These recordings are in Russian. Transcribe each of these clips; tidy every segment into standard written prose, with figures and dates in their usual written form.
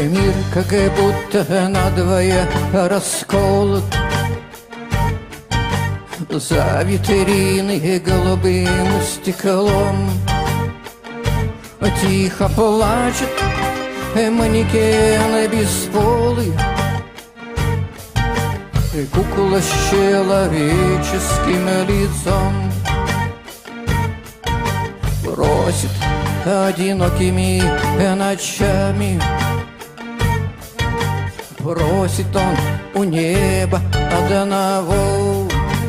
Мир как будто надвое расколот. За витриной голубым стеклом тихо плачет манекен бесполый, кукла с человеческим лицом. Просит одинокими ночами, просит он у неба одного,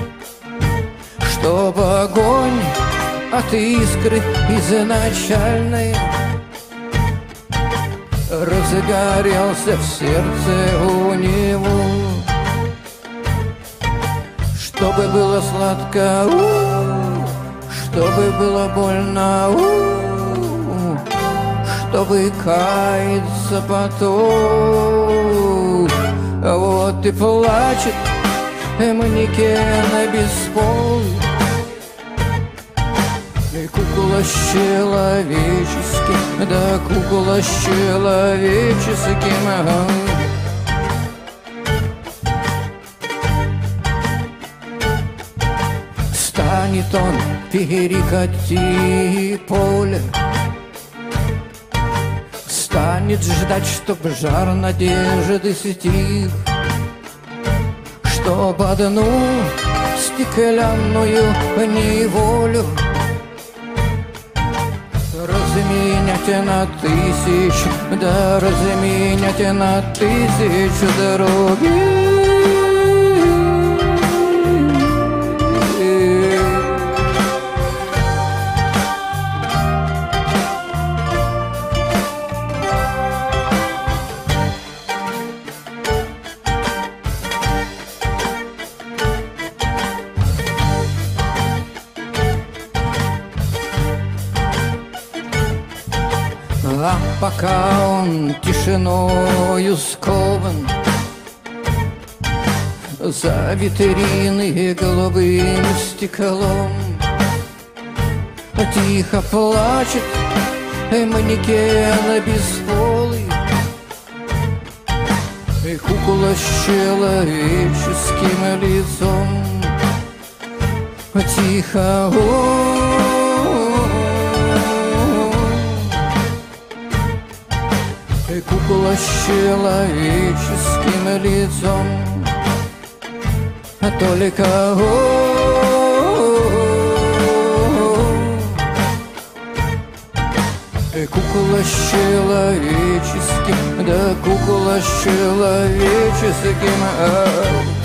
чтоб огонь от искры изначальной разгорелся в сердце у него, чтобы было сладко, чтобы было больно, чтобы каяться потом. Вот и плачет манекен бесполый, кукла с человеческим, да кукла с человеческим. Станет он перекати поле, станет ждать, чтоб жар надежды стих, чтоб одну стеклянную неволю разменять на тысячу, да разменять на тысячу других. А пока он тишиною скован, за витриной голубым стеклом тихо плачет манекен бесполый, кукла с человеческим лицом. Тихо, кукла с человеческим лицом. Только кукла с человеческим, да кукла с человеческим.